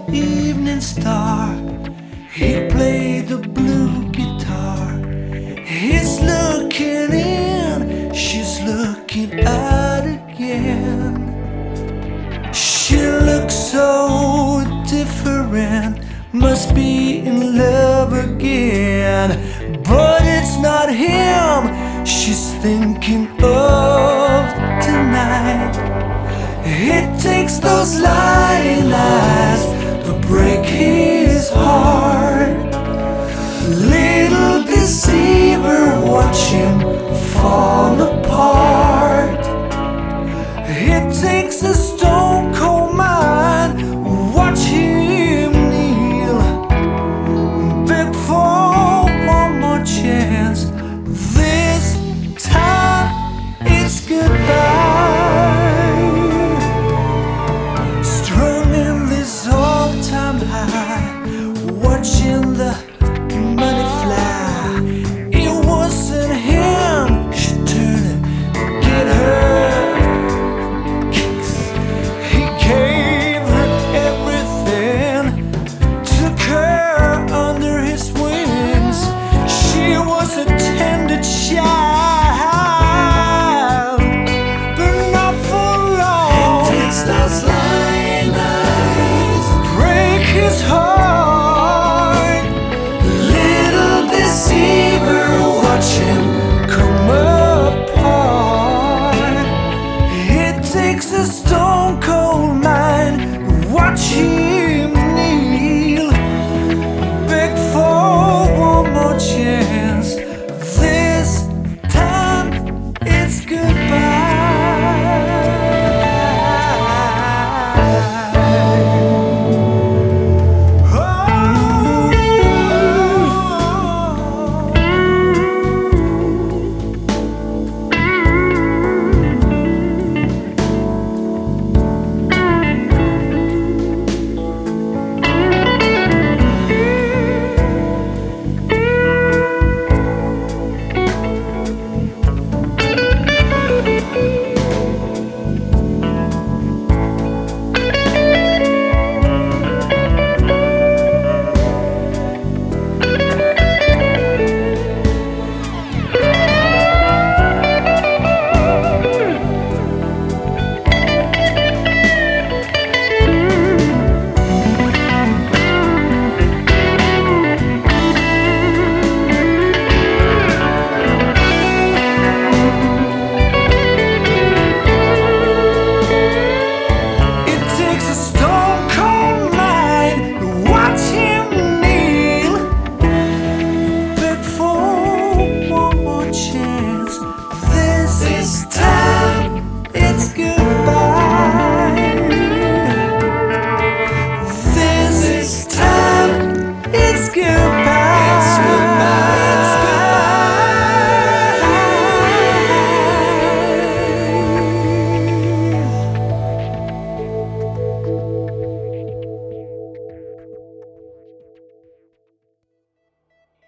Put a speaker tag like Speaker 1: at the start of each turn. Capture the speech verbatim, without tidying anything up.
Speaker 1: evening star. He played the blue guitar. He's looking in, she's looking out again. She looks so different, must be in love again. But it's not him she's thinking of tonight. It takes those lying eyes to break his heart. Little deceiver, watch him fall.